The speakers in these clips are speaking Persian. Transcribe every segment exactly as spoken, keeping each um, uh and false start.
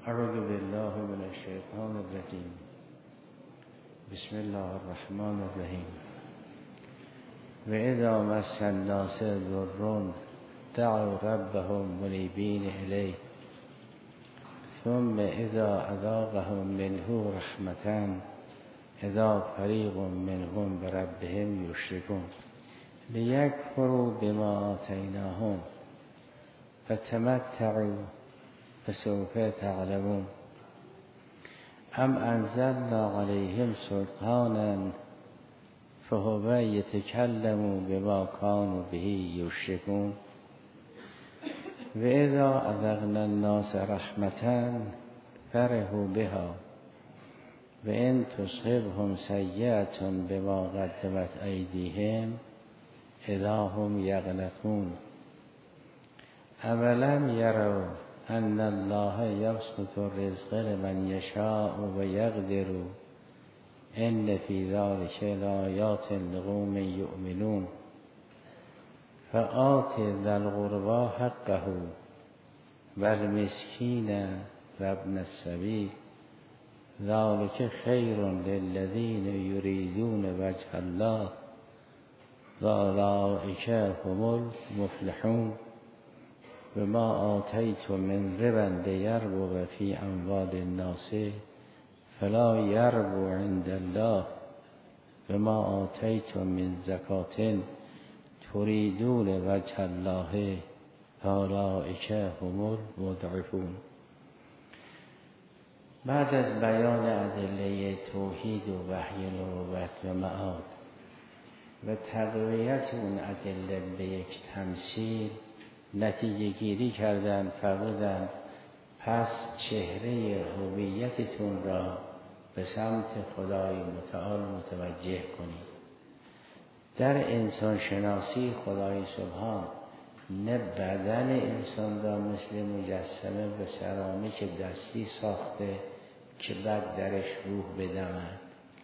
اعوذ بالله من الشیطان الرجیم. بسم الله الرحمن الرحیم. و اذا مس الناس ضر دعوا ربهم منیبین الیه ثم اذا اذاقهم منه رحمة اذا فریق منهم بربهم یشرکون لیکفروا بما آتیناهم فتمتعوا فسوف تعلمون ام انزلنا علیهم سلطانا فهو یتکلم بما كانوا به یشرکون و اذا اذقنا الناس رحمة فرحوا بها و ان تصبهم سیئة بما قدمت ایدیهم اذا هم یقنطون اولم یروا ان الله یبسط الرزق لمن یشاء و یقدر ان فی ذلک لآیات لقوم یؤمنون فآت ذی القربی حقه والمسکین و ابن السبیل ذلک خیر للذین یریدون وجه الله و اولئک هم المفلحون و ما آتیتم من ربا لیربو فی اموال الناس فلا یربو عند الله و ما آتیتم من زکاة تریدون وجه الله فاولئک هم المضعفون. بعد از بیان ادله توحید و وحی نبوت و معاد و تقویت اون ادله به یک تمثیل نتیجه گیری کردند، فرمودند پس چهره هویتتون را به سمت خدای متعال متوجه کنید. در انسان شناسی خدای سبحان نه بدن انسان را مثل مجسمه و سرامیک دستی ساخته که بعد درش روح بدمد،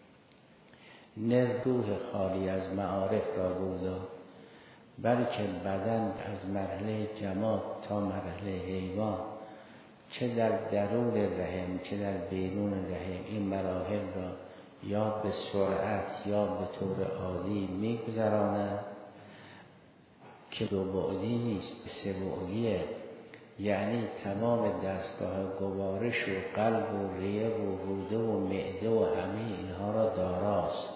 نه روح خالی از معارف را بوده، بلکه بدن از مرحله جماد تا مرحله حیوان، چه در درون رحم چه در بیرون رحم، این مراحل را یا به سرعت یا به طور عادی میگذراند که دو بعدی نیست، سه بعدیه. یعنی تمام دستگاه گوارش و قلب و ریه و روده و معده و همه اینها را داراست.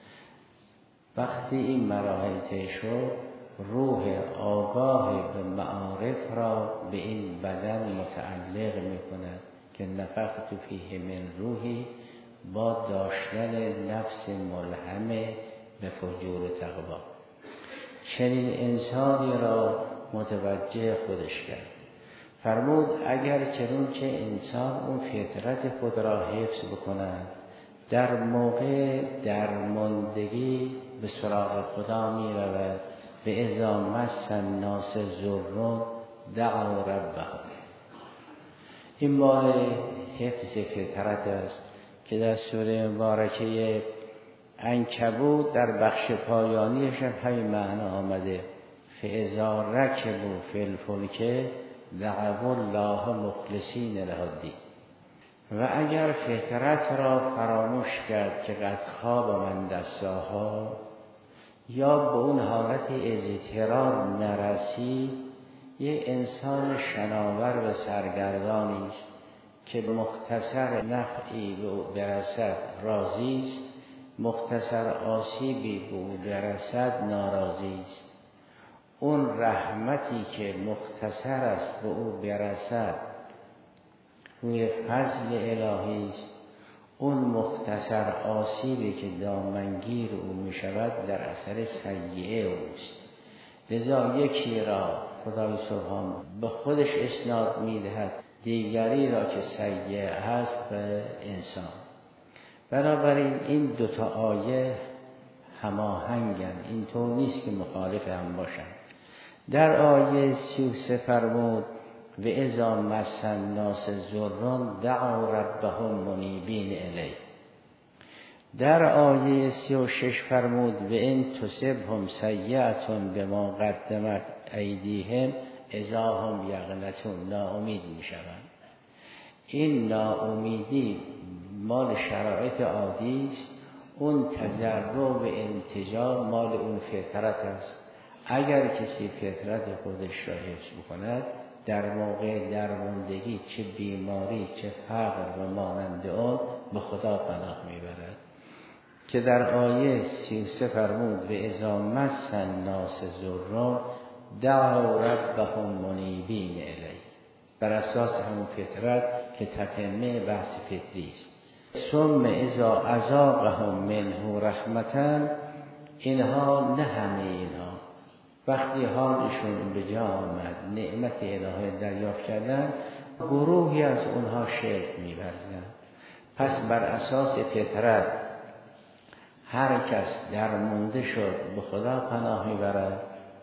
وقتی این مراحل طی شد، روح آگاه به معارف را به این بدن متعلق میکند که نفخت فیه من روحی، با داشتن نفس ملهمه به فجور و تقوا. چنین انسانی را متوجه خودش کرد. فرمود اگر چنون که انسان اون فطرت خود را حفظ بکند، در موقع درماندگی به سراغ خدا می رود. به اذا مس الناس ضر دعوا ربهم. این مال حفظ فطرت است که در سوره مبارکه عنکبوت در بخش پایانیش هم همین معنا آمده. فاذا رکبوا فی الفلک دعوا الله مخلصین له الدین. و اگر فطرت را فراموش کرد که قد خواب من دستاها، یا به اون حالت اضطرار نرسید، یه انسان شناور و سرگردانی است که مختصر نفعی به او برسد راضی است، مختصر آسیبی به او برسد ناراضی است. اون رحمتی که مختصر است به او برسد روی فضل الهی است، اون مختصر آسیبی که دامنگیر او می شود در اثر سیئه اوست. لذا یکی را خدای سبحان به خودش اسناد می دهد، دیگری را که سیئه هست به انسان. بنابراین این دوتا آیه هماهنگن، اینطور نیست که مخالف هم باشن. در آیه سی و سه فرمود و اذا مس الناس ضر دعوا ربهم منیبین الیه. در آیه سی و شش فرمود و ان تصبهم سیئة بما قدمت ایدیهم اذا هم یقنطون، ناامید میشوند. این ناامیدی مال شرایط عادی است، اون تضرع و انتجاع مال اون فطرت است. اگر کسی فطرت خودش را حفظ بکند، در موقع درماندگی چه بیماری چه فقر و مانند آن به خدا پناه میبرد، که در آیه سی و سه فرمود به اذا مس الناس ضر دعوا ربهم منیبین الیه، بر اساس همون فطرت که تتمه بحث فطری است. ثم اذا اذاقهم منه رحمتا، اینها نه همه اینها وقتی حالشون به جا آمد نعمت الهی دریافت کردن، گروهی از اونها شرک می‌ورزند. پس بر اساس فطرت هر کس درمونده شد به خدا پناه میبرد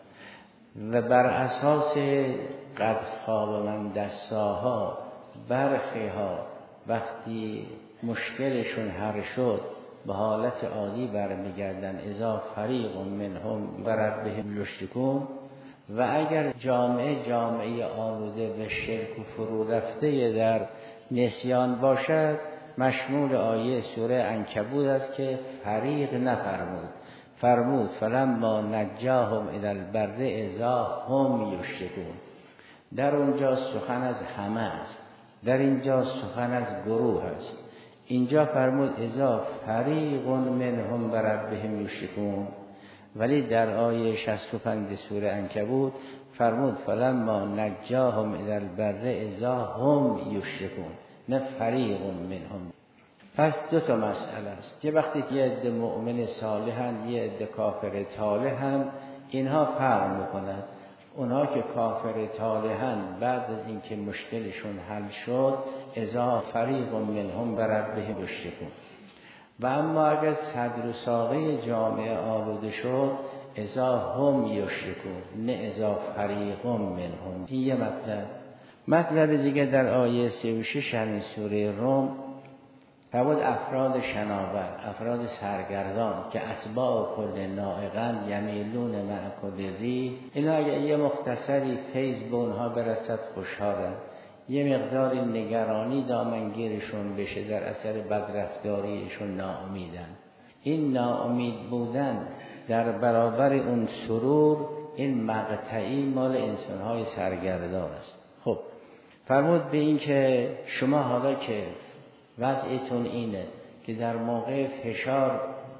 و بر اساس قد خواب من دستاها برخی ها وقتی مشکلشون حل شد به حالت عادی برمیگردن، اذا فریق منهم بربهم یشرکون. و اگر جامعه جامعه آلوده به شرک و فرو رفته در نسیان باشد، مشمول آیه سوره عنکبوت است که فریق نفرمود، فرمود فلما نجاهم الی البر اذا هم یشرکون. در اونجا سخن از همه است، در اینجا سخن از گروه است. اینجا فرمود اذا فریق منهم بربهم یشرکون، ولی در آیه شصت و پنج سوره عنکبوت فرمود فلما نجاهم الی البر اذا هم یشرکون، نه فریق منهم. پس دو تا مسئله است که وقتی یه عده مؤمن صالحن یه عده کافر طالحن، اینها فرق میکنند. اونها که کافر طالحن بعد از اینکه مشکلشون حل شد اذا فریق منهم بربهم یشرکون، و اما اگر صدر و ساقه جامعه آلوده شد اذا هم یشرکون، نه اذا فریق منهم. این یه مطلب. مطلب دیگه در آیه سی و شش همین سوره روم فرمود افراد شناور، افراد سرگردان که اتباع کل نائقن یمیلون مع کل ریح، اینا اگه یه مختصری فیض به اونها برسد خوشحالن، یه مقداری نگرانی دامنگیرشون بشه در اثر بدرفتاریشون ناامیدن. این ناامید بودن در برابر اون سرور، این مقطعی مال انسانهای سرگردان است. خب فرمود به این که شما حالا که وضعیتون اینه که در موقع فشار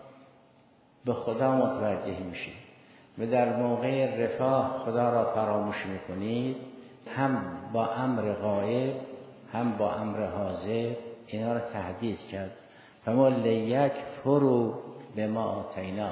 به خدا متوجه میشید و در موقع رفاه خدا را فراموش میکنید، هم با امر غایب هم با امر حاضر اینا را تهدید کرد. فما لیک فرو به ما آتیناهم.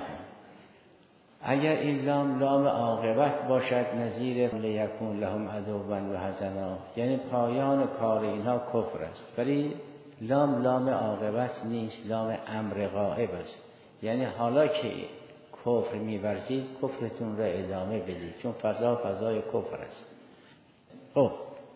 اگر این لام لام عاقبت باشد نظیر لیکون لهم عدوا و حزنا، یعنی پایان کار اینها کفر است، ولی لام لام عاقبت نیست، لام امر غائب است. یعنی حالا که کفر می‌ورزید کفرتون را ادامه بدید، چون فضا فضای کفر است. او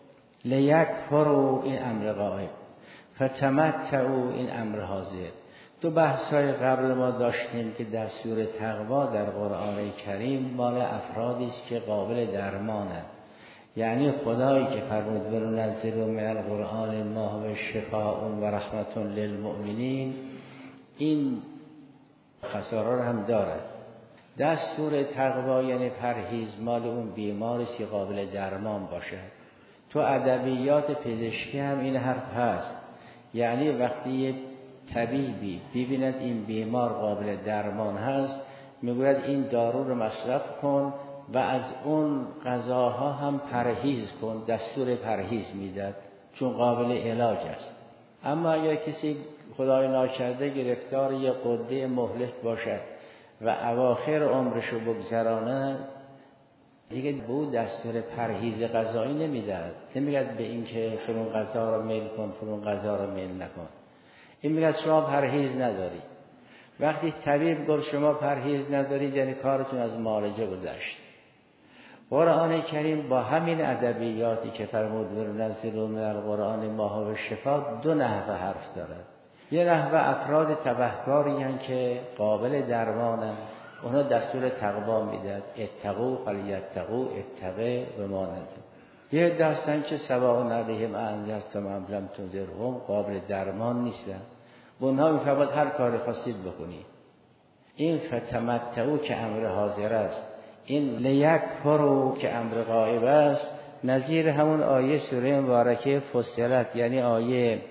لیکفروا این امر غائب، فتمتعوا این امر حاضر. دو بحث‌های قبل ما داشتیم که دستور تقوا در قرآن کریم مال افرادی است که قابل درمانند. یعنی خدایی که فرمود وننزل من القرآن ما هو شفاء و رحمت للمؤمنین، این خسارا رو هم دارد. دستور تقوا یعنی پرهیز مال اون بیماری که قابل درمان باشد. تو ادبیات پزشکی هم این حرف هست، یعنی وقتی یه طبیبی ببیند این بیمار قابل درمان هست میگوید این دارو رو مصرف کن و از اون غذاها هم پرهیز کن، دستور پرهیز میداد چون قابل علاج است. اما اگر کسی خدای ناکرده گرفتار یه قده مهلک باشد و اواخر عمرشو بگذرانه، دیگه به او دستور پرهیز غذایی نمیداد. نمیگد به این که فلان غذا رو میل کن فلان غذا رو میل نکن. این میگد شما پرهیز نداری. وقتی طبیب گفت شما پرهیز ندارید یعنی کارتون از معالجه گذشت. قرآن کریم با همین ادبیاتی که فرمود وننزل من القرآن ما هو شفاء دو نحوه حرف دارد. یه نحوه افراد تبهکاری هستند که قابل درمانند، اونا دستور تقوا میداد، اتقوا فلیتقوا اتقوا و مانند. یه دستن که سواء علیهم انذرتم ام لم تنذرهم قابل درمان نیستن. به اونها میفرماد هر کاری خواستید بکنید. این فتمتعوا که امر حاضر است، این لیکفروا که امر غایب است، نظیر همون آیه سوره مبارکه فصلت، یعنی آیه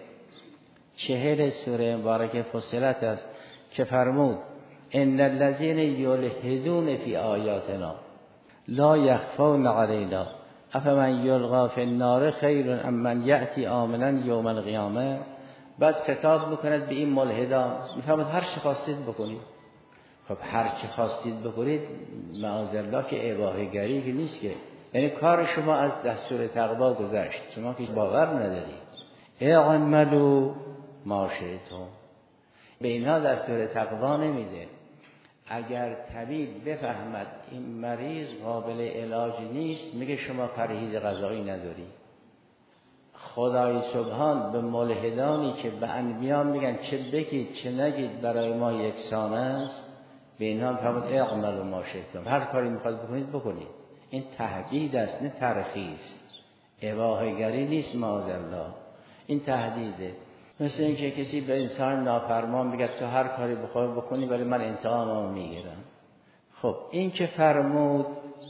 چهل سوره مبارکه فصلت است که فرمود ان الذين يلحدون في آیاتنا لا يخفون علينا افمن یلقی فی النار خیر ام من یأتی آمنا یوم القیامه. بعد خطاب میکند به این ملحدان، میفهمد هر چی خواستید بکنید. خب هر چی خواستید بکنید معاذالله که اباحه گری که نیست که، یعنی کار شما از دستور تقوا گذشت، شما که باور ندارید. اعملوا ما شئتم، به اینها دستور تقوا نمیده. اگر طبیب بفهمد این مریض قابل علاج نیست، میگه شما پرهیز غذایی نداری. خدای سبحان به ملحدانی که به انبیا میگن چه بگید چه نگید برای ما یکسان است، به اینها فرمود اعملوا ما شئتم، هر کاری میخواد بکنید بکنید. این تهدید است نه ترخیص، اباحه گری نیست معاذالله، این تهدیده. مثل اینکه کسی به انسان نافرمان بگه تو هر کاری بخوای بکنی ولی من انتقاممو میگیرم. خب این که فرمود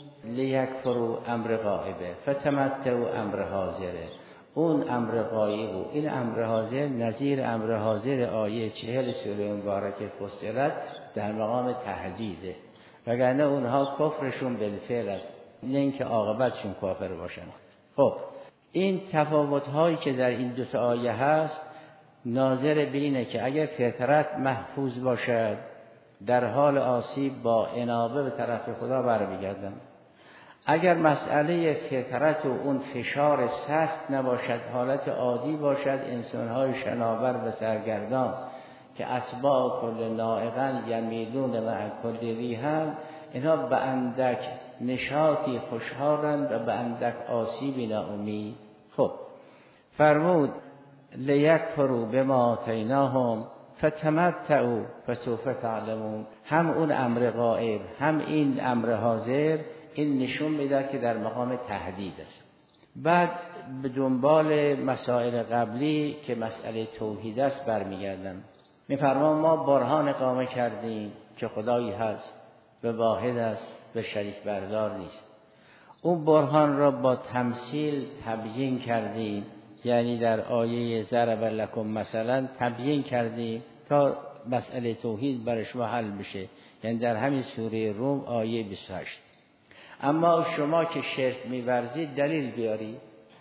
لیکفروا امر غایبه فتمتعوا امر حاضره، اون امر غایب و این امر حاضر نظیر امر حاضر آیه چهل سوره مبارکه فصلت در مقام تهدیده، وگرنه اونها کفرشون بالفعل است، نه اینکه عاقبتشون کافر باشن. خب این تفاوت هایی که در این دو تا آیه هست ناظر به اینه که اگر فطرت محفوظ باشد در حال آسیب با انابه به طرف خدا برمیگردن. اگر مسئله فطرت و اون فشار سخت نباشد، حالت عادی باشد، انسان‌های شناور و سرگردان که اتباع کل نائقا یمیدون مع کل ریحن، اینها به اندک نشاطی خوشحالند و به اندک آسیبی ناامید. خب فرمود لیکفروا بما آتیناهم فتمتعوا فسوف تعلمون. هم اون امر غائب هم این امر حاضر این نشون میده که در مقام تهدید است. بعد به دنبال مسائل قبلی که مسئله توحید است برمیگردن. میفرمان ما برهان اقامه کردیم که خدایی هست و واحد است و شریک بردار نیست. اون برهان را با تمثیل تبیین کردیم، یعنی در آیه ضرب لکم مثلا تبیین کردیم تا مسئله توحید برای شما حل بشه، یعنی در همین سوره روم آیه بیست و هشت. اما شما که شرک می‌ورزید دلیل بیاری،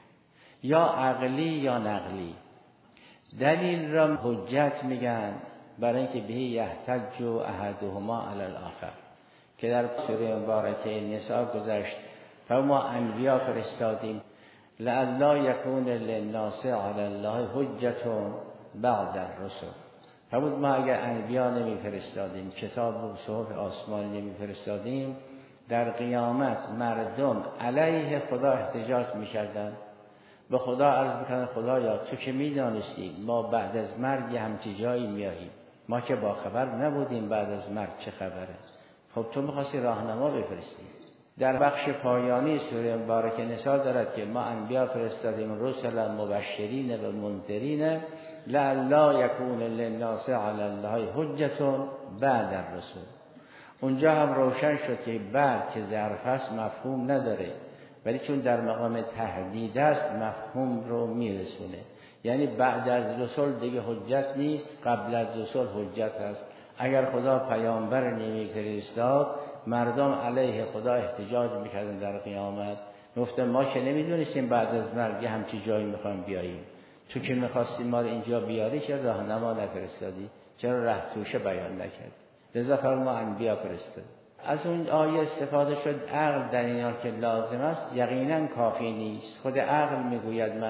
یا عقلی یا نقلی. دلیل را حجت میگن برای اینکه به یحتج احدهما علی الاخر که در سوره مبارکه نساء گذشت. فما انبیا فرستادیم لئلا یکون للناس علی الله حجة بعد الرسل. فرمود ما اگر انبیا نمیفرستادیم، کتاب و صحف آسمانی نمیفرستادیم، در قیامت مردم علیه خدا احتجاج میکردن، به خدا عرض میکنن خدایا تو که میدانستی ما بعد از مرگ همچی جایی میاییم، ما که با خبر نبودیم بعد از مرگ چه خبره، خب تو میخواستی راهنما بفرستی. در بخش پایانی سوره مبارکه نساء دارد که ما انبیا فرستادیم رسلا مبشرین و منذرین لئلا یکون للناس علی الله حجة بعد الرسل. اونجا هم روشن شد که بعد که ظرف است مفهوم نداره، ولی چون در مقام تهدید است مفهوم رو میرسونه. یعنی بعد از رسول دیگه حجت نیست، قبل از رسول حجت است. اگر خدا پیامبر نمیفرستاد مردم علیه خدا احتجاج میکردن در قیامت، گفتن ما که نمیدونستیم بعد از مرگ همچی جایی میخوایم بیاییم، تو که میخواستی ما رو اینجا بیاری چرا راهنما نفرستادی، چرا راه توشه بیان نکرد. لذا فرما انبیا فرستاد. از اون آیه استفاده شد عقل در این حال که لازم است یقینا کافی نیست. خود عقل میگوید من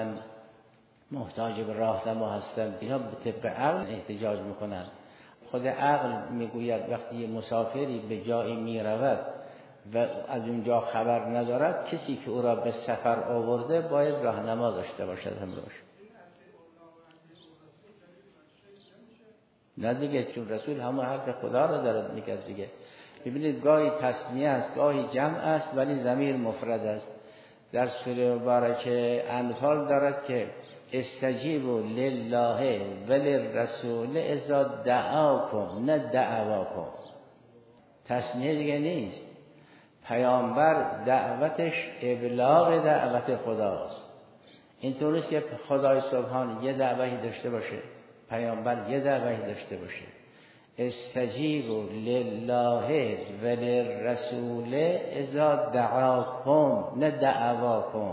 محتاج به راهنما هستم، اینا به طبق عقل احتجاج میکنن. خود عقل میگوید وقتی مسافری به جایی میرود و از اونجا خبر ندارد، کسی که او را به سفر آورده باید راهنما داشته باشد همراهش. نه دیگه، چون رسول همون حرف خدا را دارد میگه دیگه. ببینید گاهی تثنیه است گاهی جمع است ولی ضمیر مفرد است. در سوره مبارکه انفال دارد که استجیبوا لله وللرسول اذا دعاکم، نه دعواکم. تصنیه دیگه نیست. پیامبر دعوتش ابلاغ دعوت خداست. اینطور نیست که خدای سبحان یه دعوتی داشته باشه، پیامبر یه دعوتی داشته باشه. استجیبوا لله وللرسول اذا دعاکم، نه دعواکم.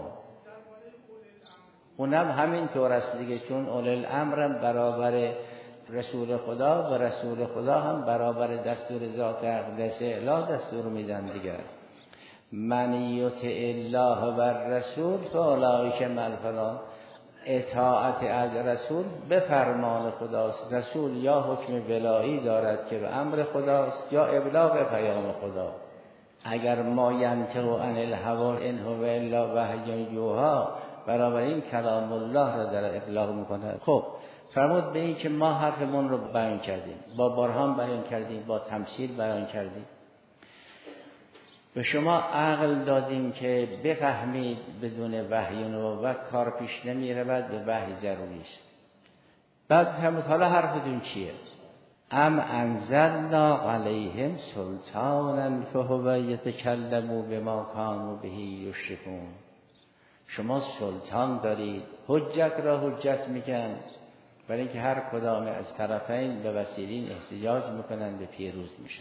اونم همین طور است دیگه، چون اول الامر برابر رسول خدا و رسول خدا هم برابر دستور ذات اقدس اله دستور میدن دیگه. من یطع الله و رسول فاولئک مع الفلاح. اطاعت از رسول به فرمان خداست. رسول یا حکم ولایی دارد که به امر خداست یا ابلاغ پیام خدا. اگر ما ینطق عن الهوی ان هو الا وحی یوحی، برابر این کلام الله را در ابلاغ میکنه. خب فرمود به این که ما حرفمون رو بیان کردیم، با برهان بیان کردیم، با تمثیل بیان کردیم، به شما عقل دادیم که بفهمید بدون وحی و نبوت کار پیش نمی رود، به وحی ضروری است. بعد فرمود حالا حرفتون چیه؟ ام انزلنا علیهم سلطانا فهو یتکلم بما کانوا به یشرکون. شما سلطان دارید، حجت را حجت میگن، برای اینکه هر کدام از طرفین به وسیلین احتجاج میکنن، به پیروز میشن.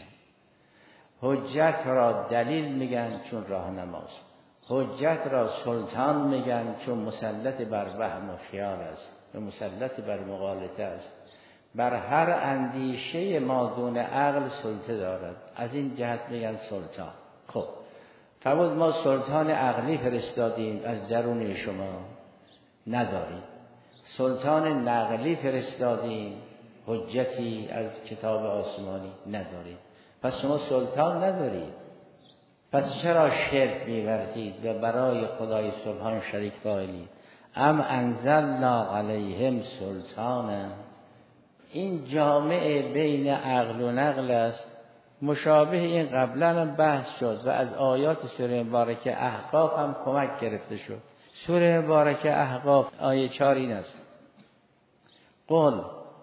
حجت را دلیل میگن چون راهنماست. حجت را سلطان میگن چون مسلط بر وهم و خیال است، و مسلط بر مغالطه است. بر هر اندیشه مادون عقل سلطه دارد، از این جهت میگن سلطان. خب فرمود ما سلطان عقلی فرستادیم از درون شما، نداریم. سلطان نقلی فرستادیم، حجتی از کتاب آسمانی نداریم. پس شما سلطان ندارید، پس چرا شرک می‌ورزید و برای خدای سبحان شریک قائلید؟ ام انزلنا علیهم سلطانا. این جامعه بین عقل و نقل است. مشابه این قبلا هم بحث شد و از آیات سوره مبارکه احقاف هم کمک گرفته شد. سوره مبارکه احقاف آیه چهار این است: قل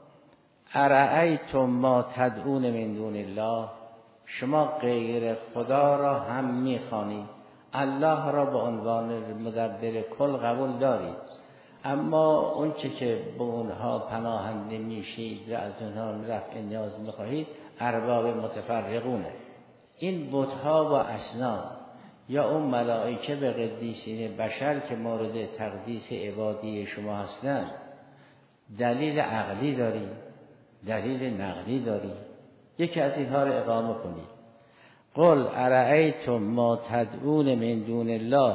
ارأیتم ما تدعون من دون الله. شما غیر خدا را هم میخوانید، الله را به عنوان مدبر کل قبول دارید، اما اون چه که به اونها پناهنده میشید و از اونها رفع نیاز میخواهید ارباب متفرقونه. این بت‌ها و اصنام یا اون ملائکه به قدیسین بشر که مورد تقدیس عبادی شما هستند، دلیل عقلی داری، دلیل نقلی داری، یکی از اینها رو اقامه کنید. قل ارأیتم ما تدعون من دون الله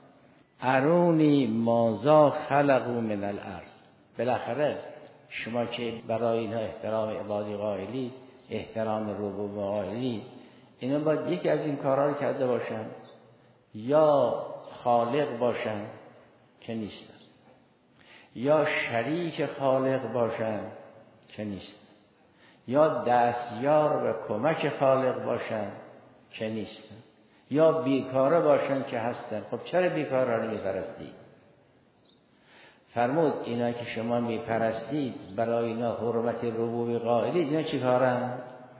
ارونی ماذا خلقوا من الارض. بالاخره شما که برای اینها احترام عبادی قائلی، احترام ربوبیت قائلی، اینا باید یکی از این کارها رو کرده باشن، یا خالق باشن که نیستن، یا شریک خالق باشن که نیستن، یا دستیار و کمک خالق باشن که نیستن، یا بیکاره باشن که هستن. خب چرا بیکاره رو میپرستید؟ فرمود اینا که شما میپرستید برای اینا حرمت ربوبیت قائلید، اینا چی کارن؟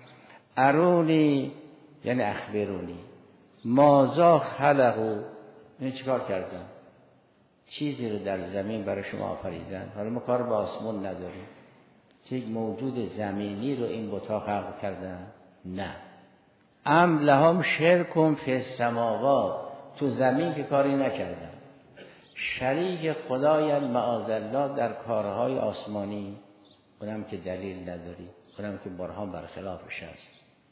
ارونی یعنی اخبرونی ماذا خلقوا، اینا چی کار کردن؟ چیزی رو در زمین برای شما آفریدن. حالا ما کار به آسمون نداریم، یک موجود زمینی رو این بت‌ها خلق کردن؟ نه. ام لهم شرک فی السماوات، تو زمین که کاری نکردن، شریک خدایان معاذالله در کارهای آسمانی، اونم که دلیل نداری، اونم که برهان برخلافش هست.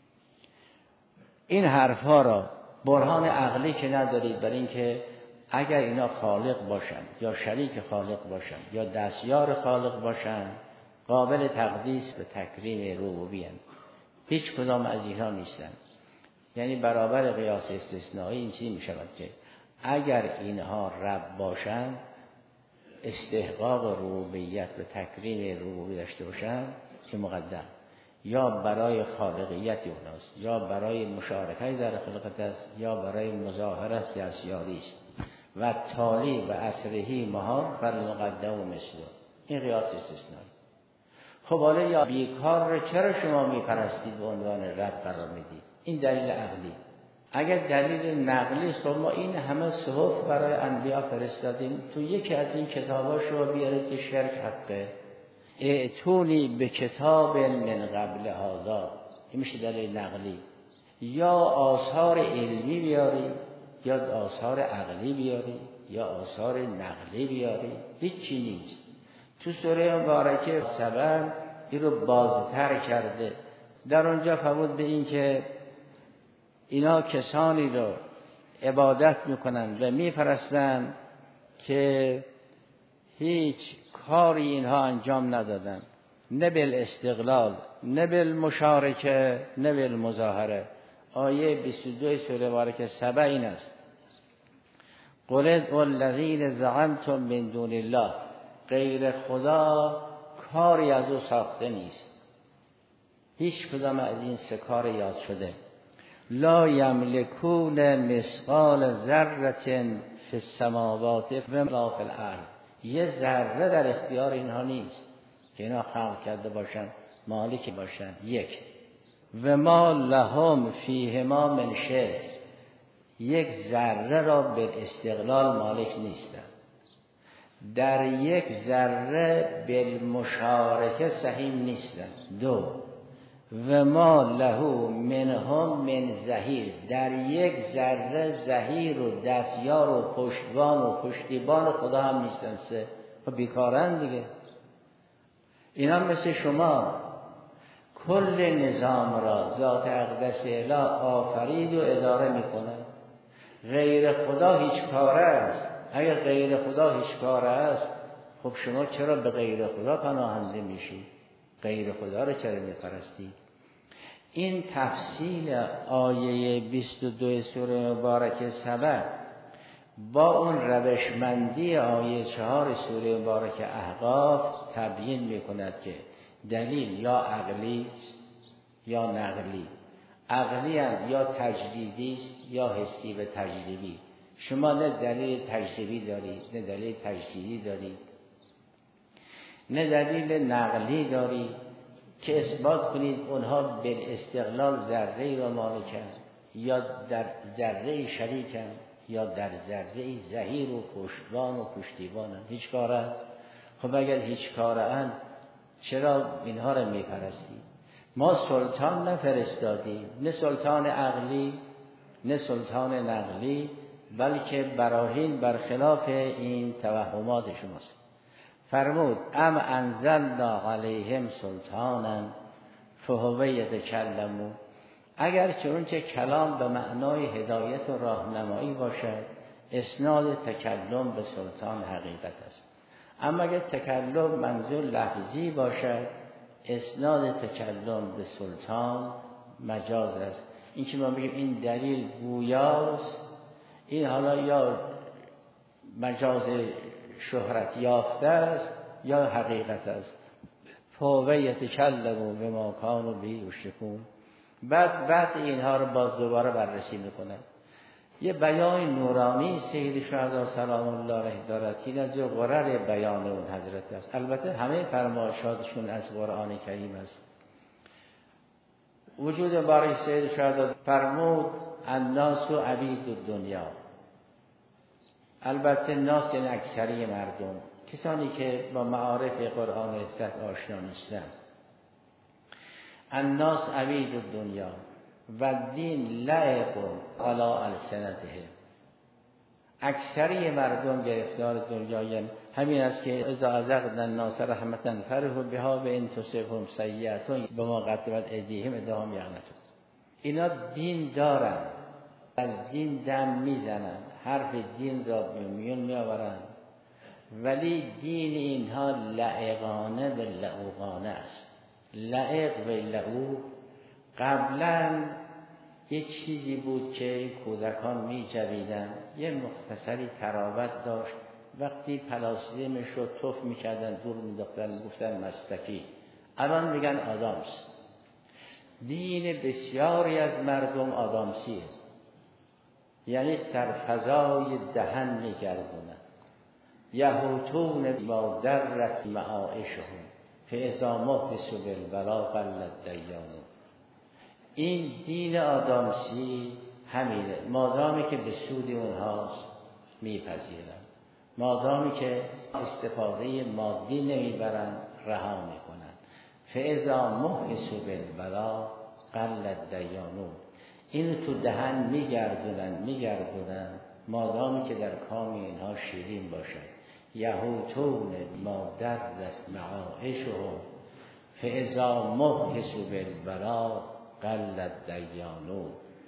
این حرفها را برهان عقلی که ندارید، برای اینکه اگر اینا خالق باشن یا شریک خالق باشن یا دستیار خالق باشن، قابل تقدیس و تکریم ربوبیت، هیچ کدام از اینها نیستن. یعنی برابر قیاس استثنایی این چیزی می شود که اگر اینها رب باشن، استحقاق ربوبیت و تکریم ربوبیت داشته باشن که مقدم، یا برای خالقیت اوناست، یا برای مشارکت در خلقت است، یا برای مظاهرت دستیاری است. و تالی و اسرهی مها فالمقدم مثله. این قیاس استثنایی. خب حالا یا بیکار رو چرا شما میپرستید به عنوان رب قرار میدید؟ این دلیل عقلی. اگر دلیل نقلی است، ما این همه صحف برای انبیا فرستادیم، تو یکی از این کتابا شما بیارید که شرک حقه، ائتونی به کتاب من قبل هذا، این میشه دلیل نقلی. یا آثار علمی بیاری، یا آثار عقلی بیاری، یا آثار نقلی بیاری، هیچی نیست. تو سوره مبارکه سبع این رو بازتر کرده. در اونجا فرمود به این که اینا کسانی رو عبادت میکنن و میپرستن که هیچ کاری اینها انجام ندادن، نه بالاستقلال، نه بالمشارکه، نه بالمظاهره. آیه بیست و دو سوره مبارکه سبع این است: قل ادعوا الذین زعمتم من دون الله. غیر خدا کاری از او ساخته نیست. هیچ کدام از این سه کار یاد شده. لا یملکون مثقال ذره فی السماوات ولا فی الارض. یه ذره در اختیار اینها نیست که اینا خلق کرده باشن، مالک باشن. یک و ما لهم فیهما من شرک. یک ذره را به استقلال مالک نیستن. در یک ذره بالمشارکه سهیم نیستن. دو و ما له منهم من ظهیر. در یک ذره ظهیر و دستیار و پشتوان و پشتیبان خدا هم نیستن. سه خب بیکارن دیگه. اینا مثل شما کل نظام را ذات اقدس اله آفرید و اداره میکنه. غیر خدا هیچ کاره است. اگر غیر خدا هیچ کاره است، خب شما چرا به غیر خدا پناهنده میشی؟ غیر خدا رو چرا میپرستی؟ این تفصیل آیه بیست و دو سوره مبارکه سبع با اون روشمندی آیه چهار سوره مبارکه احقاف تبیین میکند که دلیل یا عقلی یا نقلی. عقلی هم یا تجدیدی است یا حسی و تجدیدی. شما نه دلیل تجدیدی دارید، نه دلیل تجدیدی دارید، نه دلیل نقلی دارید که اثبات کنید اونها به استقلال ذره را مالکن، یا در ذره شریکن، یا در ذره ظهیر و پشتوان و پشتیبانن. هیچ کاره. خب اگر هیچ کاره ان چرا اینها را میپرستید؟ ما سلطان نفرستادیم، نه سلطان عقلی نه سلطان نقلی، بلکه براهین برخلاف این توهمات شماست. فرمود ام انزلنا علیهم سلطانا فهو یتکلمون. اگر چنانچه کلام به معنای هدایت و راهنمایی باشد، اسناد تکلم به سلطان حقیقت است. اما اگر تکلم منظور لفظی باشد، اسناد تکلم به سلطان مجاز است. این که ما بگیم این دلیل گویاست، این حالا یا مجاز شهرت یافته است یا حقیقت است. فهو یتکلم بما کانوا به یشرکون. بعد بعد اینها رو باز دوباره بررسی میکنند. یه بیان نورانی سید شهدا سلام الله علیه دارد که این از غرر بیان اون حضرت است. البته همه فرمایشاتشون از قرآن کریم است. وجود باری سید شهدا فرمود الناس عبید الدنیا. البته ناس یعنی اکثری مردم، کسانی که با معارف قرآن صحیح آشنا نیستند. الناس عبید الدنیا و دین لعب علی السنته. اکثری مردم گرفتار دنیایند. همین است که اذا ازقنا الناس رحمتا فرحوا بها و ان تصبهم سیئه بما قدمت ایدیهم ادهم یغنتون. اینا دین دارن، از دین دم میزنن، حرف دین را میون میآورن، ولی دین اینها لعقانه و لعوقانه است. لعق و لعوق قبلا یه چیزی بود که کودکان می جویدن، یه مختصری تراوت داشت، وقتی پلاسیده می شد توف می کردن، دور می داختن، گفتن مستکی. الان میگن آدامس. دین بسیاری از مردم آدامسیه. یعنی در فضای دهن میگردونن. یهوتون ما درت معایشهم فاذا محدثوا بالبلا قلت دیانو. این دین آدامسی همینه، مادامی که به سود اونهاست میپذیرن، مادامی که استفاده مادی نمیبرن رها میکنن. فاذا محدثوا بالبلا قلت دیانو. اینو تو دهن میگردونن میگردونن مادامی که در کام اینها شیرین باشد. یهوتون ما درت معایشهم فاذا محدثوا بالبلا قلت دیانو.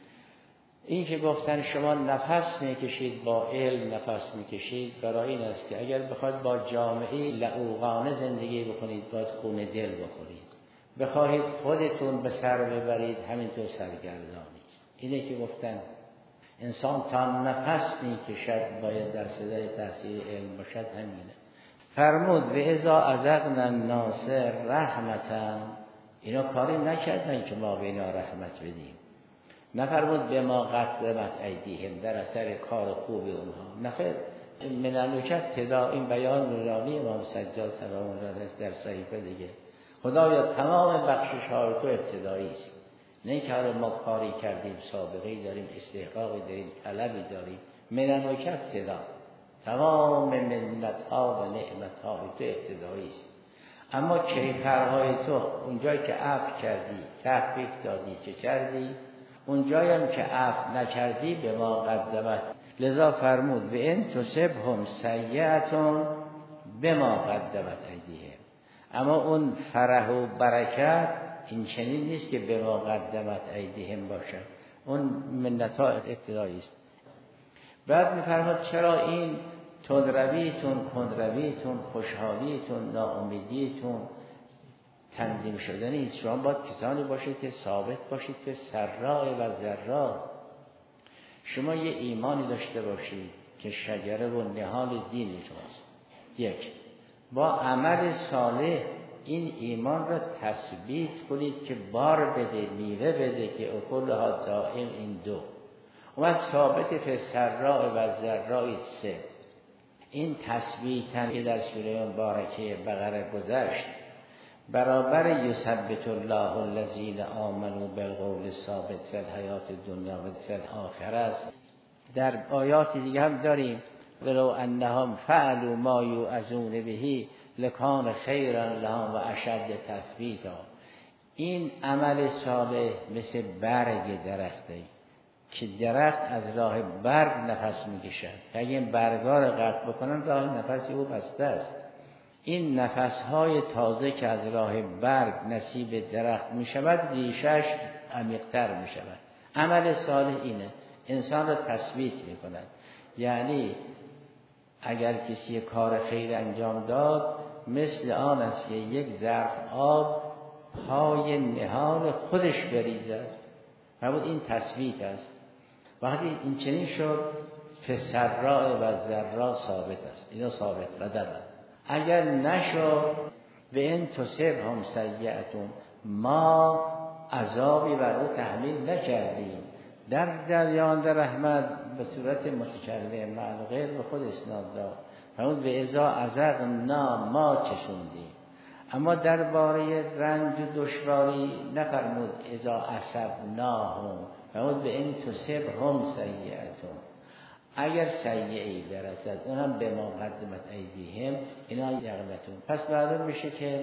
این که گفتن شما نفس میکشید با علم نفس میکشید، برای این است که اگر بخواید با جامعه لعوقانه زندگی بکنید باید خون دل بخورید، بخواهید خودتون به سر ببرید همینطور سرگردانید. اینه که گفتن انسان تا نفس میکشد باید در صدای تحصیل علم باشد. همینه فرمود و اذا اذقنا الناس رحمتا. اینا کاری نکردن که ما به اینا رحمت بدیم. نفرمود به ما قدمت ایدیهم در اثر کار خوب اونها. نخیر، من الوکت تدا این بیان نورانی امام سجاد سلام الله علیه در صحیفه دیگه. خدایا تمام بخشش های تو ابتدایی است، نه که ما کاری کردیم سابقه‌ای داریم استحقاقی داریم طلبی داریم. من الوکت تدا تمام منت ها و نعمت های تو ابتدایی است، اما کیفرهای تو اونجایی که عفو کردی تخفیف دادی چه کردی، اونجایی هم که عفو نکردی به ما قدمت. لذا فرمود و ان تصبهم سیئة بما قدمت ایدیهم. اما اون فرح و برکت این چنین نیست که به ما قدمت ایدیهم باشد، اون منت ها ابتدایی است. بعد میفرماد چرا این تندرویتون کندرویتون خوشحالیتون ناامیدیتون تنظیم شده نیست. شما باید کسانی باشید که ثابت باشید که سراء و ضراء. شما یه ایمانی داشته باشید که شجره و نهال دین شماست. یک، با عمل صالح این ایمان را تثبیت کنید که بار بده میوه بده که اکلها دائم. این دو و ثابت فی سراء و ضراء سه. این تثبیتن که در سوره مبارکه بقره گذشت برابر یثبت الله الذین آمنوا بالقول الثابت فی الحیات الدنیا و فی الاخره است. در آیات دیگه هم داریم ولو انهم فعلوا ما یوعظون به لکان خیرا لهم و اشد تثبیتا. این عمل صالح مثل برگ درخته که درخت از راه برگ نفس میکشد، اگه این برگا رو قطع بکنن راه نفسی او بسته است. این نفسهای تازه که از راه برگ نصیب درخت میشود ریشش عمیق‌تر میشود. عمل صالح اینه، انسان را تثبیت میکند. یعنی اگر کسی کار خیر انجام داد مثل آن است که یک ظرف آب پای نهال خودش بریزد. فرمود این تثبیت است. وقتی این چنین شد فسراء و ضراء ثابت است، اینا ثابت قدمند. اگر نشد و این تصبهم سیئة ما عذابی بر او تحمیل نکردیم، در جریان در رحمت به صورت متکرر معنی غیر به خود اسناد داد. فرمود به اذا اذقنا ما چشوندیم. اما درباره رنج و دشواری نفرمود اذا اصبناهم، فرمود به این تصبهم سیئة. اگر سیئه‌ای برسد اونم به ما قدمت ایدیهم، اینا یغمتون. پس معلوم میشه که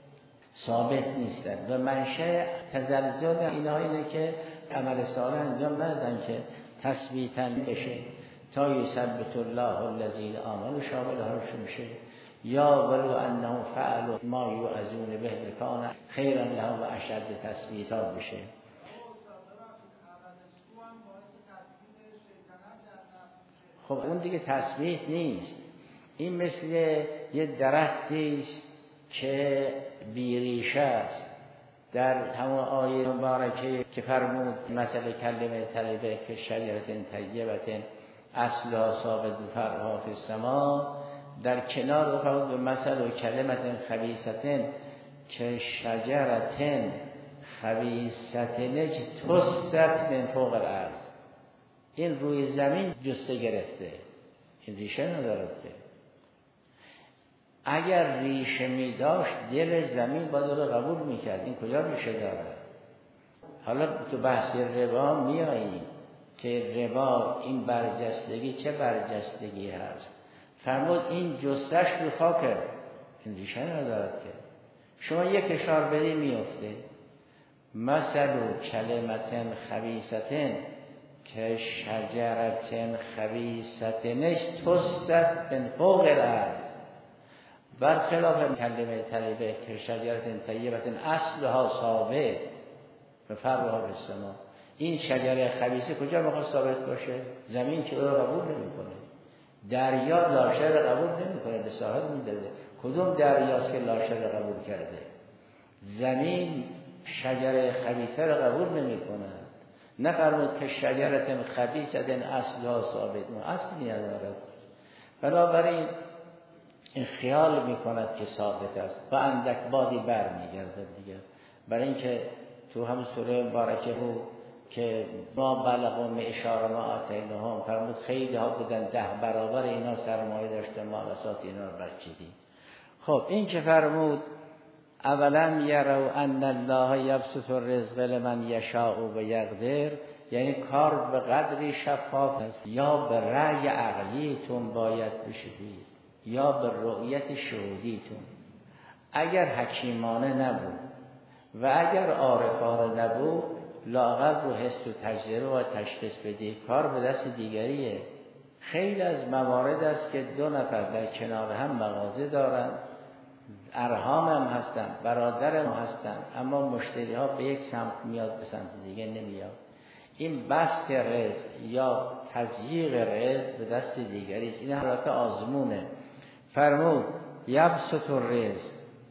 ثابت نیستن و منشأ تزلزل اینا اینه که عمل صالح انجام ندادن که تثبیتاً بشه تا یثبت الله الذین آمنوا شامل هاش میشه. یا ولو انهم فعلوا ما یوعظون به لکان خیرا لهم و اشد تثبیتا بشه. خب اون دیگه تثبیت نیست. این مثل یه درختی است که بیریشه است. در همون آیه مبارکه که فرمود مثل کلمه طیبه که شجرة طیبة اصلها ثابت فرعها فی السماء، در کنار فرمود به مثل و کلمه خبیثة که شجرة خبیثة تست من فوق الارض. این روی زمین جسته گرفته، این ریشه ندارد که. اگر ریشه می داشت دل زمین باید رو قبول میکرد، این کجا ریشه داره؟ حالا تو بحث ربا میاییم که ربا این برجستگی چه برجستگی هست؟ فرمود این جستش رو خاکه، این ریشه ندارد که. شما یک اشار بدی میفته. مثل کلمتن خبیثتن که شجرتن خبیثتنش توست من فوق الارض، برخلاف کلمه طیبه که شجرتن طیبتن اصلها ثابت و فرعها بالسما. این شجره خبیثه کجا میخواد ثابت باشه؟ زمین که او رو قبول نمیکنه، دریا لاشه رو قبول نمیکنه، به ساحل میدازه. کدوم دریاست که لاشه رو قبول کرده؟ زمین شجره خبیثه رو قبول نمیکنه. نفرمود که شجرتن خبیثتن اصلها ثابت، اصلی ندارد. بنابراین این خیال میکند که ثابت است و اندک بادی بر میگرده دیگه. برای اینکه تو هم سوره مبارکه بود که ما بلغوا معشار ما آتیناهم، فرمود خیلی ها بودن ده برابر اینا سرمایه داشته، ما وساط اینا رو برچیدیم. خب این که فرمود اولم یروا ان الله یبسط الرزق لمن یشاء و یقدر، یعنی کار به قدری شفاف است. یا به رأی عقلیتون باید بشید یا به رؤیت شهودیتون. اگر حکیمانه نبود و اگر عارفانه نبود، لااقل رو حس و تجربه و تشخیص بدی، کار به دست دیگریه. خیلی از موارد است که دو نفر در کنار هم مغازه دارند، ارحام هم هستن، برادر هم هستن، اما مشتری ها به یک سمت میاد، به سمت دیگه نمیاد. این بسط رزق یا تضییق رزق به دست دیگری است. این حالت آزمونه. فرمود یبسط الرزق،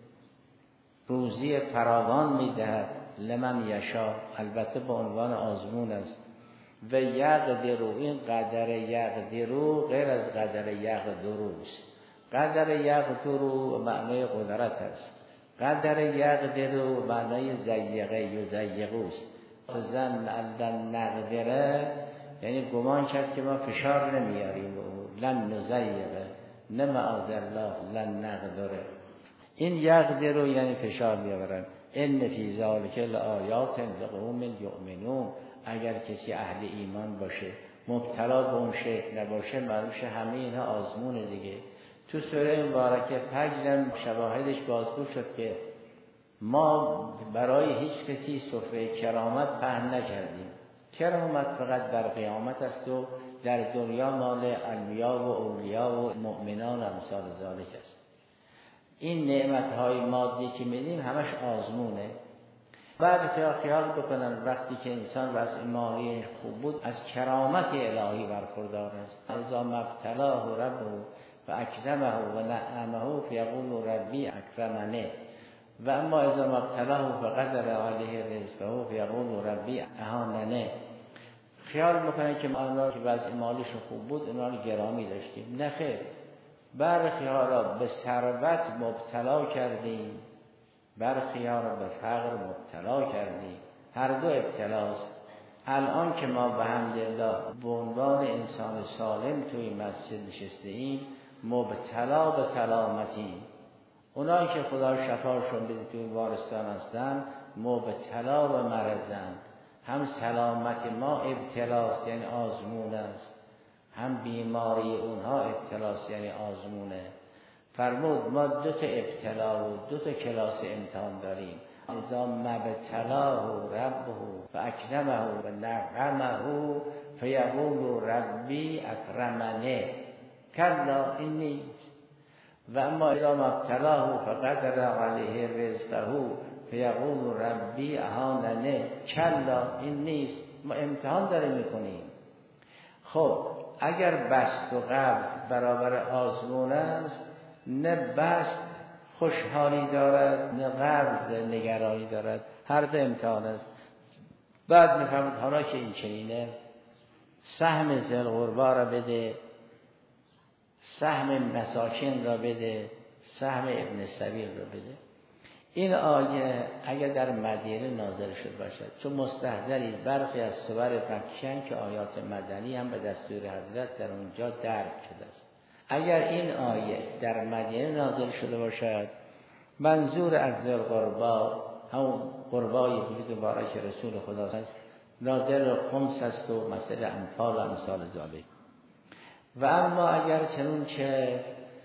روزی فراوان میدهد، لمن یشاء، البته به عنوان آزمون است. و یقدرو، این قدر یقدرو غیر از قدر یقدرو است. قدر یقدرو معنای قدرت است، قدر یقدرو معنای زیقه یزیقو است. زن لن نقدره یعنی گمان کرد که ما فشار نمیاریم، لن نزیقه، نه معاذالله لن نقدره. این یقدرو یعنی فشار میآورن. ان فی ذلک لآیات لقوم یؤمنون، اگر کسی اهل ایمان باشه، مبتلا به اون شکل نباشه، معلوم شه همه اینها آزمونه دیگه. تو سوره مبارکه فجر شواهدش بازگو شد که ما برای هیچ کسی سفره کرامت پهن نکردیم. کرامت فقط در قیامت است و در دنیا مال انبیا و اولیا و مؤمنان و امثال ذالک است. این نعمت‌های مادی که میدیم همش آزمونه. بعد خیال بکنن وقتی که انسان وضع مالی خوب بود از کرامت الهی برخوردار است. اذا مبتلاه ربه و اکرمه و نعمه فیقول ربی اکرمنه، و اما اذا مبتلاه فقدر علیه رزقه فیقول ربی اهاننه. خیال میکنه که ما که وضع مالیش خوب بود اینا رو گرامی داشتیم. نه خیر، برخی ها را به ثروت مبتلا کردیم، برخی ها را به فقر مبتلا کردیم. هر دو ابتلاست. الان که ما به حمدالله به عنوان انسان سالم توی مسجد نشسته ایم، مبتلا به سلامتی. اونایی که خدا شفاشون بده توی وارستان هستن مبتلا به مرضن. هم سلامت ما ابتلاست یعنی آزمون است، هم بیماری اونها ابتلاست یعنی آزمونه. فرمود ما دو تا ابتلا و دو تا کلاس امتحان داریم. اذا مبتلاه ربه فاکرمه و نعمه فیقول ربی اکرمنه کلا این نیست. و اما اذا مبتلاه فقدر علیه رزقه فیقول ربی اهاننه کلا این نیست. ما امتحان داریم میکنیم. خب اگر بسط و قبض برابر آزمون است، نه بسط خوشحالی دارد نه قبض نگرانی دارد، هر دو امتحان است. بعد میفهمید حالا که این چنینه سهم ذی القربی را بده، سهم مساکین را بده، سهم ابن سبیل را بده. این آیه اگر در مدینه نازل شد باشد، چون مستحضری برخی از سور مکی‌اند که آیات مدنی هم به دستور حضرت در اونجا درک شده است. اگر این آیه در مدینه نازل شده باشد، منظور از ذی القربا همون قربای وجود مبارک رسول خدا است، ناظر خمس است و مسئله انفال و امثال ذالک. و اما اگر چنون که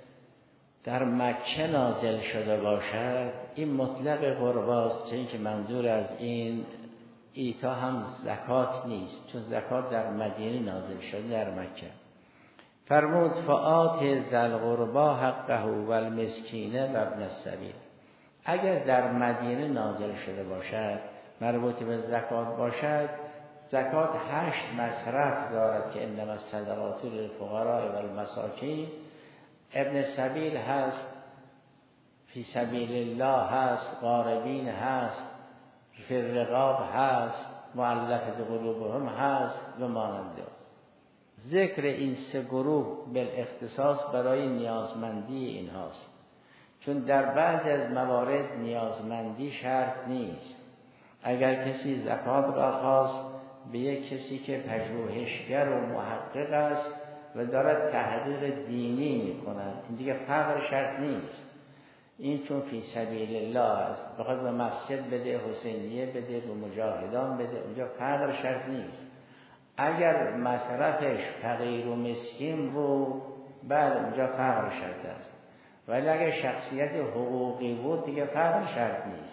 در مکه نازل شده باشد، این مطلق قرباست، چون که منظور از این ایتا هم زکات نیست، چون زکات در مدینه نازل شده در مکه. فرمود فآت ذی القربا حقه و المسکین و ابن السبیل. اگر در مدینه نازل شده باشد مربوط به زکات باشد، زکات هشت مصرف دارد که انما الصدقات للفقراء و المساکین، ابن سبیل هست، فی سبیل الله هست، غاربین هست، فی الرقاب هست، مؤلفه قلوبهم هست و ماننده. ذکر این سه گروه بالاختصاص برای نیازمندی اینهاست، چون در بعضی از موارد نیازمندی شرط نیست. اگر کسی زکات را خواست به یک کسی که پژوهشگر و محقق است و دارد تحقیق دینی میکند، این دیگه فقر شرط نیست. این چون فی سبیل الله است، بخواد به مسجد بده، حسینیه بده، به مجاهدان بده، اونجا فقر شرط نیست. اگر مصرفش فقیر و مسکین بود، بعد اونجا فقر شرط است. ولی اگر شخصیت حقوقی بود دیگه فقر شرط نیست.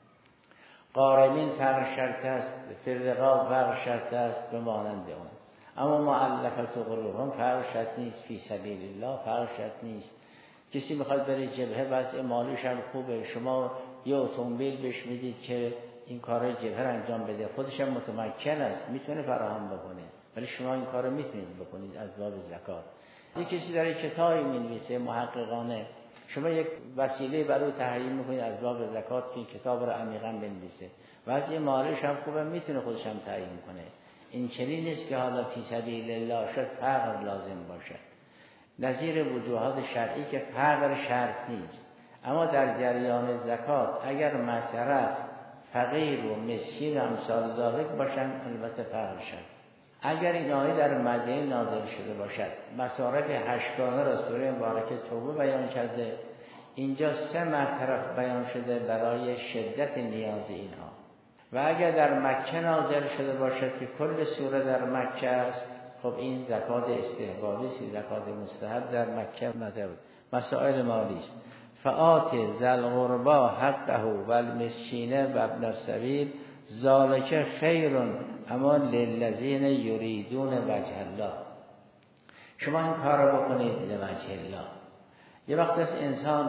غارمین فقر شرط است، فی الرقاب فقر شرط است به مانند اون. اما مؤلفه قلوبهم فقر شرط نیست، فی سبیل الله فقر شرط نیست. کسی میخواد بره جبهه، وضع مالیش هم خوبه، شما یه اتومبیل بهش میدید که این کار جبهه رو انجام بده، خودش هم متمکن است، میتونه فراهم بکنه، ولی شما این کار رو میتونید بکنید از باب زکات. یک کسی داره کتابی مینویسه محققانه، شما یک وسیله برای تهیه میکنید از باب زکات که این کتاب رو عمیقاً بنویسه، وضع مالیش هم خوبه، میتونه خودش هم تهیه کنه. این چنین نیست که حالا فی سبیل الله شد فقر لازم باشد. نظیر وجوهات شرعی که فقر شرط نیست، اما در جریان زکات اگر مصرف فقیر و مسکین و امثال ذالک باشن البته فقر شرط. اگر این آیه در مدینه نازل شده باشد، مصارف هشتگانه را سوره مبارکه توبه بیان کرده، اینجا سه مصرف بیان شده برای شدت نیاز اینها. و اگر در مکه نازل شده باشد که کل سوره در مکه است، خب این زکات استحبابی است، زکات مستحب در مکه مذهب مسائل مالی است. فآت ذی القربا حقه و المسکین و ابن السبیل ذالک خیر اما للذین یریدون وجه الله. شما این کار رو بکنید لوجه الله. یه وقت است انسان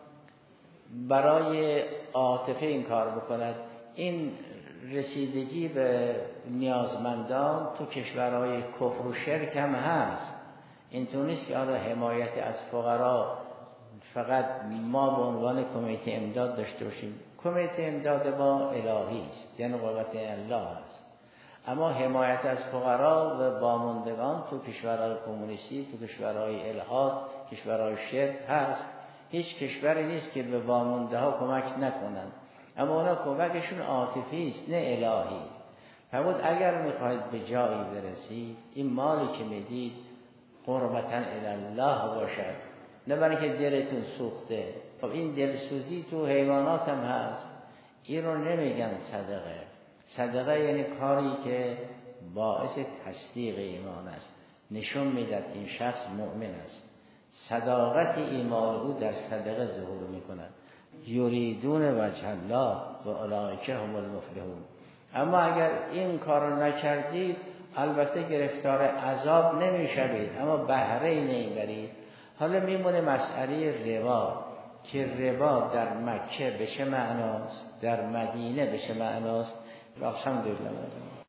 برای عاطفه این کار بکند. این رسیدگی به نیازمندان تو کشورهای کفر و شرک هم هست. اینطور نیست که حالا حمایت از فقرا فقط ما به عنوان کمیته امداد داشته باشیم. کمیته امداد ما الهی است، یعنی قوت الله است. اما حمایت از فقرا و واماندگان تو کشورهای کمونیستی، تو کشورهای الحاد، کشورهای شرک هست. هیچ کشوری نیست که به وامانده ها کمک نکنند، اما اونا کمکشون عاطفی است نه الهی. فرمود اگر میخواید به جایی برسید، این مالی که میدید قربتاً الله باشد، نه برای که دلتون سوخته. خب این دلسوزی تو حیوانات هم هست. این رو نمیگن صدقه. صدقه یعنی کاری که باعث تصدیق ایمان است، نشون میداد این شخص مؤمن است. صداقت ایمان او در صدقه ظهور میکند. یریدون وجه الله و اولئک هم المفلحون. اما اگر این کارو نکردید البته گرفتار عذاب نمیشوید، اما بهره نمیبرید. حالا میمونه مسئله ربا، که ربا در مکه به چه معناست، در مدینه به چه معناست. الحمدلله.